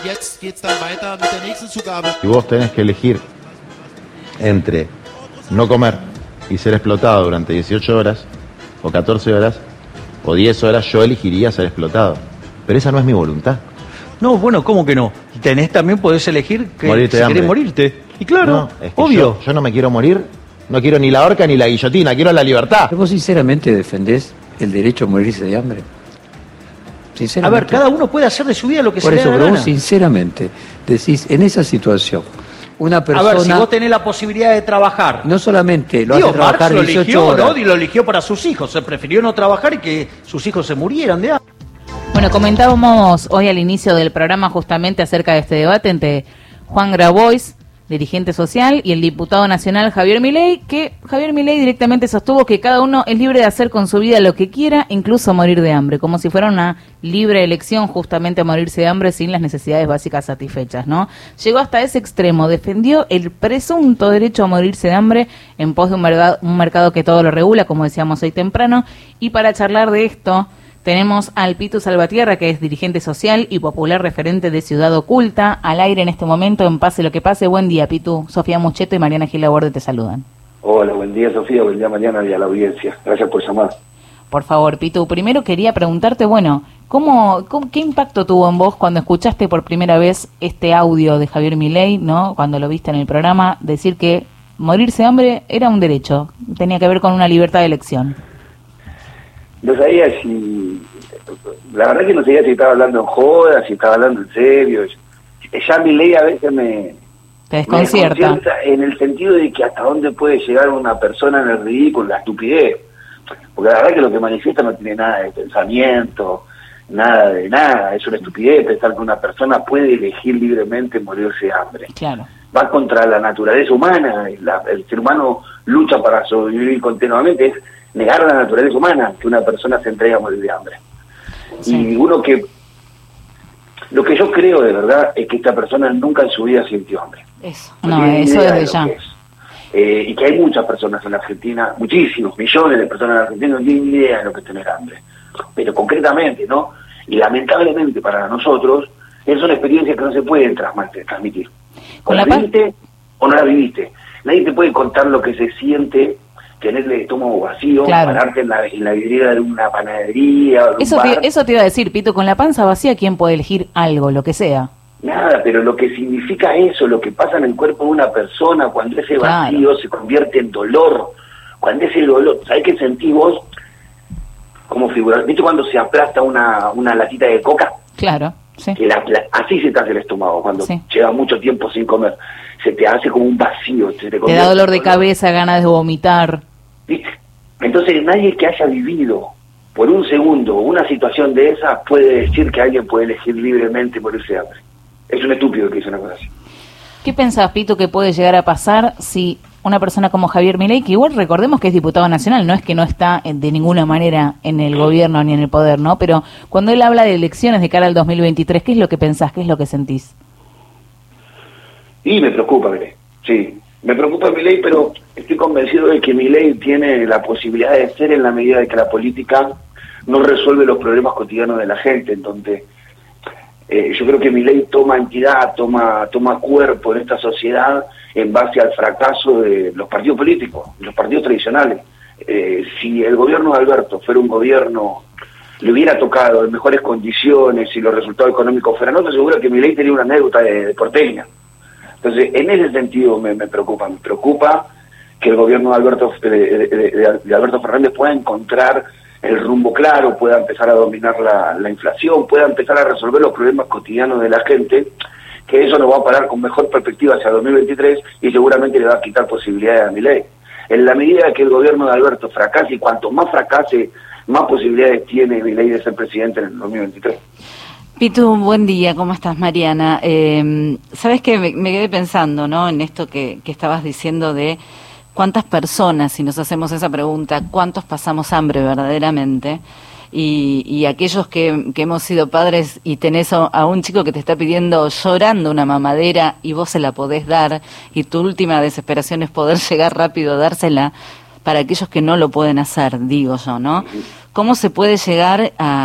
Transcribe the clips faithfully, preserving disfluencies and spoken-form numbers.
Jetzt geht's dann weiter mit der nächsten Zugabe. Si vos tenés que elegir entre no comer y ser explotado durante dieciocho horas, o catorce horas, o diez horas, yo elegiría ser explotado. Pero esa no es mi voluntad. No, bueno, ¿cómo que no? Tenés también, podés elegir que Morirte si de hambre. querés morirte. Y claro, No, es que obvio. Yo, yo no me quiero morir, no quiero ni la horca ni la guillotina, quiero la libertad. ¿Vos sinceramente defendés el derecho a morirse de hambre? A Sinceramente. ver, cada uno puede hacer de su vida lo que Por se eso, le dé pero la vos gana. sinceramente decís, en esa situación, una persona... A ver, si vos tenés la posibilidad de trabajar. No solamente lo Digo, hace trabajar Marx lo dieciocho eligió, horas. ¿no? Y lo eligió para sus hijos. Se prefirió no trabajar y que sus hijos se murieran de hambre. Bueno, comentábamos hoy al inicio del programa justamente acerca de este debate entre Juan Grabois, dirigente social, y el diputado nacional Javier Milei, que Javier Milei directamente sostuvo que cada uno es libre de hacer con su vida lo que quiera, incluso morir de hambre, como si fuera una libre elección justamente morirse de hambre sin las necesidades básicas satisfechas, ¿no? Llegó hasta ese extremo, defendió el presunto derecho a morirse de hambre en pos de un mercado, un mercado que todo lo regula, como decíamos hoy temprano, y para charlar de esto tenemos al Pitu Salvatierra, que es dirigente social y popular referente de Ciudad Oculta, al aire en este momento, en Pase lo que pase. Buen día, Pitu. Sofía Mucheto y Mariana Gil Laborde te saludan. Hola, buen día, Sofía, buen día, Mariana, y a la audiencia. Gracias por llamar. Por favor, Pitu, primero quería preguntarte, bueno, ¿cómo, cómo, ¿qué impacto tuvo en vos cuando escuchaste por primera vez este audio de Javier Milei, ¿no? Cuando lo viste en el programa, decir que morirse de hambre era un derecho, tenía que ver con una libertad de elección? No sabía si... La verdad que no sabía si estaba hablando en joda, si estaba hablando en serio. Ya mi ley a veces me... Te desconcierta. Me desconcierta en el sentido de que hasta dónde puede llegar una persona en el ridículo, la estupidez. Porque la verdad que lo que manifiesta no tiene nada de pensamiento, nada de nada. Es una estupidez pensar que una persona puede elegir libremente morirse de hambre. Claro. Va contra la naturaleza humana. La, el ser humano lucha para sobrevivir continuamente. Es negar la naturaleza humana que una persona se entregue a morir de hambre. Sí. Y uno que... Lo que yo creo de verdad es que esta persona nunca en su vida sintió hambre. Eso, no, no eso desde ya. Es. Eh, y que hay muchas personas en la Argentina, muchísimos, millones de personas en la Argentina no tienen idea de lo que es tener hambre. Pero concretamente, ¿no? Y lamentablemente para nosotros, es una experiencia que no se puede transmitir. O la viviste o no la viviste. Nadie te puede contar lo que se siente tener el estómago vacío, claro. Pararte en la, en la vidriera de una panadería. O de eso, un bar. Te, eso te iba a decir, Pito, con la panza vacía, ¿quién puede elegir algo, lo que sea? Nada, pero lo que significa eso, lo que pasa en el cuerpo de una persona cuando ese vacío claro. se convierte en dolor, cuando ese dolor, ¿sabés qué sentís vos? Como figurar, ¿viste cuando se aplasta una, una latita de coca? Claro, sí. Que la, la, así se te hace el estómago cuando sí. lleva mucho tiempo sin comer, se te hace como un vacío. Se te, te da dolor de cabeza, ganas de vomitar. ¿Viste? Entonces nadie que haya vivido por un segundo una situación de esa puede decir que alguien puede elegir libremente morirse de hambre. Es un estúpido que dice una cosa así. ¿Qué pensás, Pito, que puede llegar a pasar si una persona como Javier Milei, que igual recordemos que es diputado nacional, no es que no está de ninguna manera en el gobierno ni en el poder, ¿no? Pero cuando él habla de elecciones de cara al dos mil veintitrés, ¿qué es lo que pensás? ¿Qué es lo que sentís? Y me preocupa, Milei, sí. Me preocupa Milei, pero estoy convencido de que Milei tiene la posibilidad de ser en la medida de que la política no resuelve los problemas cotidianos de la gente, en donde eh, yo creo que Milei toma entidad, toma toma cuerpo en esta sociedad en base al fracaso de los partidos políticos, los partidos tradicionales. Eh, si el gobierno de Alberto fuera un gobierno, le hubiera tocado en mejores condiciones y los resultados económicos fueran otros, seguro que Milei tenía una anécdota de, de porteña. Entonces, en ese sentido me, me preocupa, me preocupa que el gobierno de Alberto, de, de, de, de Alberto Fernández pueda encontrar el rumbo claro, pueda empezar a dominar la, la inflación, pueda empezar a resolver los problemas cotidianos de la gente, que eso nos va a parar con mejor perspectiva hacia dos mil veintitrés y seguramente le va a quitar posibilidades a Milei. En la medida que el gobierno de Alberto fracase, y cuanto más fracase, más posibilidades tiene Milei de ser presidente en el dos mil veintitrés. Pitu, buen día, ¿cómo estás, Mariana? Eh, Sabes que me, me quedé pensando, ¿no? En esto que, que estabas diciendo de cuántas personas, si nos hacemos esa pregunta, cuántos pasamos hambre verdaderamente, y, y aquellos que, que hemos sido padres y tenés a, a un chico que te está pidiendo llorando una mamadera y vos se la podés dar, y tu última desesperación es poder llegar rápido a dársela, para aquellos que no lo pueden hacer, digo yo, ¿no? ¿Cómo se puede llegar a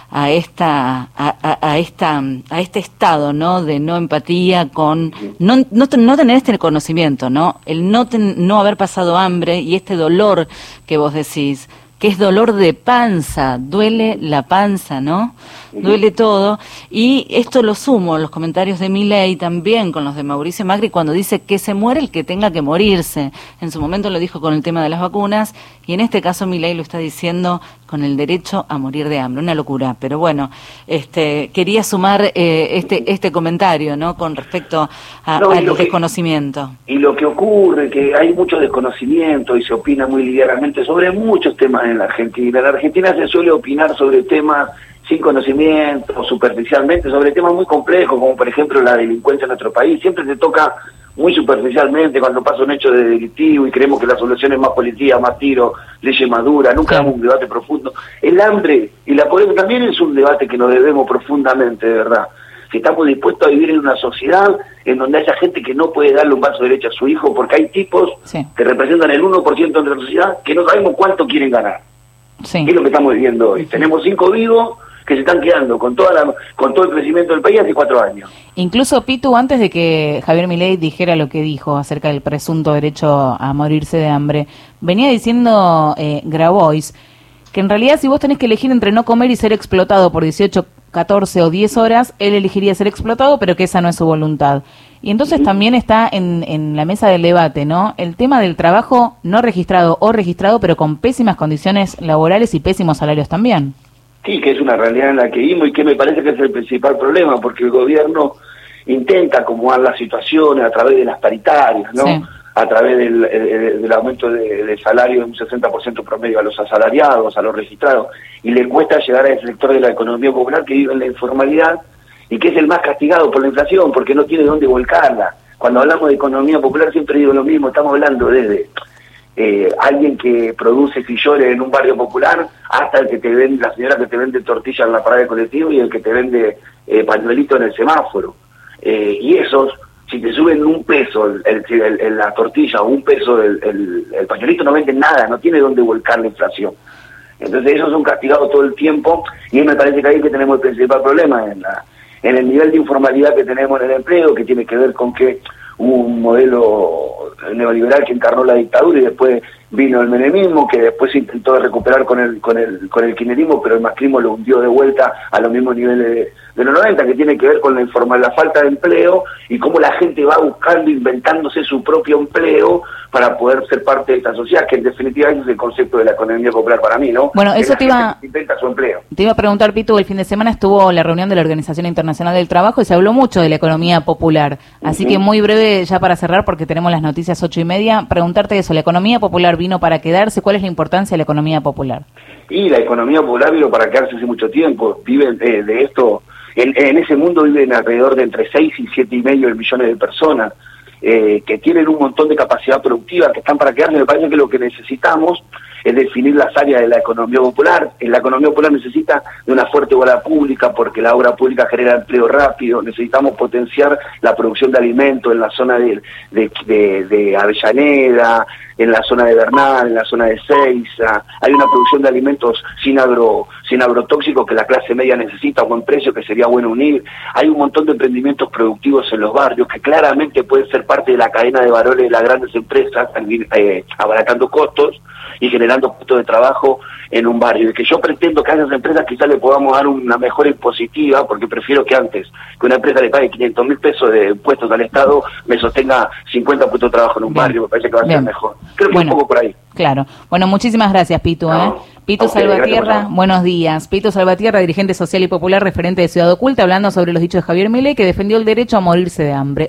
a esta a, a, a esta a este estado, ¿no?, de no empatía con no no, no tener este conocimiento, ¿no?, el no ten, no haber pasado hambre y este dolor que vos decís, que es dolor de panza, duele la panza, ¿no? Duele todo. Y esto lo sumo, los comentarios de Milei también con los de Mauricio Macri, cuando dice que se muere el que tenga que morirse. En su momento lo dijo con el tema de las vacunas, y en este caso Milei lo está diciendo con el derecho a morir de hambre. Una locura, pero bueno, este quería sumar eh, este este comentario, ¿no?, con respecto a, no, al que, desconocimiento. Y lo que ocurre, que hay mucho desconocimiento y se opina muy ligeramente sobre muchos temas en la Argentina. En la Argentina se suele opinar sobre temas sin conocimiento, superficialmente, sobre temas muy complejos, como por ejemplo la delincuencia en nuestro país. Siempre se toca muy superficialmente cuando pasa un hecho de delictivo y creemos que la solución es más policía, más tiro, leyes más duras, nunca damos un debate profundo. El hambre y la pobreza también es un debate que nos debemos profundamente, de verdad. Si estamos dispuestos a vivir en una sociedad en donde haya gente que no puede darle un vaso de leche a su hijo, porque hay tipos sí. que representan el uno por ciento de la sociedad que no sabemos cuánto quieren ganar. Sí. Es lo que estamos viviendo hoy. Tenemos cinco vivos que se están quedando con toda la, con todo el crecimiento del país hace cuatro años. Incluso, Pitu, antes de que Javier Milei dijera lo que dijo acerca del presunto derecho a morirse de hambre, venía diciendo eh, Grabois que en realidad si vos tenés que elegir entre no comer y ser explotado por dieciocho, catorce o diez horas, él elegiría ser explotado, pero que esa no es su voluntad. Y entonces uh-huh. también está en, en la mesa del debate, ¿no?, el tema del trabajo no registrado o registrado, pero con pésimas condiciones laborales y pésimos salarios también. Sí, que es una realidad en la que vivimos y que me parece que es el principal problema, porque el gobierno intenta acomodar las situaciones a través de las paritarias, ¿no? Sí. A través del, el, del aumento de, de salario de un sesenta por ciento promedio a los asalariados, a los registrados, y le cuesta llegar a ese sector de la economía popular que vive en la informalidad y que es el más castigado por la inflación porque no tiene dónde volcarla. Cuando hablamos de economía popular siempre digo lo mismo, estamos hablando desde eh, alguien que produce sillones en un barrio popular hasta el que te vende, la señora que te vende tortilla en la parada de colectivo y el que te vende eh, pañuelito en el semáforo. Eh, y esos, si te suben un peso el, el, el, la tortilla o un peso el, el, el pañuelito, no venden nada, no tiene dónde volcar la inflación. Entonces esos son castigados todo el tiempo y me parece que ahí que tenemos el principal problema en, la, en el nivel de informalidad que tenemos en el empleo, que tiene que ver con que hubo un modelo neoliberal que encarnó la dictadura y después vino el menemismo, que después se intentó recuperar con el con el con el kirchnerismo, pero el macrismo lo hundió de vuelta a los mismos niveles de, de los noventa, que tiene que ver con la informal, la falta de empleo y cómo la gente va buscando, inventándose su propio empleo para poder ser parte de esta sociedad, que en definitiva ese es el concepto de la economía popular para mí, ¿no? Bueno, eso te iba, inventa su empleo. Te iba a preguntar, Pitu, el fin de semana estuvo la reunión de la Organización Internacional del Trabajo y se habló mucho de la economía popular, así uh-huh. que muy breve ya para cerrar, porque tenemos las noticias ocho y media, preguntarte eso, ¿la economía popular vino para quedarse? ¿Cuál es la importancia de la economía popular? Y la economía popular vino para quedarse hace mucho tiempo, viven de, de esto, en, en ese mundo viven alrededor de entre seis y siete y medio millones de personas, eh, que tienen un montón de capacidad productiva, que están para quedarse. Me parece que lo que necesitamos es definir las áreas de la economía popular. La economía popular necesita de una fuerte obra pública porque la obra pública genera empleo rápido. Necesitamos potenciar la producción de alimentos en la zona de, de, de, de Avellaneda, en la zona de Bernal, en la zona de Seiza. Hay una producción de alimentos sin agro sin agrotóxicos que la clase media necesita a buen precio, que sería bueno unir. Hay un montón de emprendimientos productivos en los barrios que claramente pueden ser parte de la cadena de valores de las grandes empresas, eh, abaratando costos y generando puestos de trabajo en un barrio. Y que yo pretendo que a esas empresas quizás le podamos dar una mejor impositiva, porque prefiero que antes que una empresa le pague quinientos mil pesos de impuestos al Estado, me sostenga cincuenta puestos de trabajo en un Bien. barrio. Me parece que va a Bien. ser mejor. Creo que bueno, un poco por ahí. Claro. Bueno, muchísimas gracias, Pitu. No. ¿eh? Pitu okay, Salvatierra, buenos días. Pitu Salvatierra, dirigente social y popular, referente de Ciudad Oculta, hablando sobre los dichos de Javier Milei, que defendió el derecho a morirse de hambre.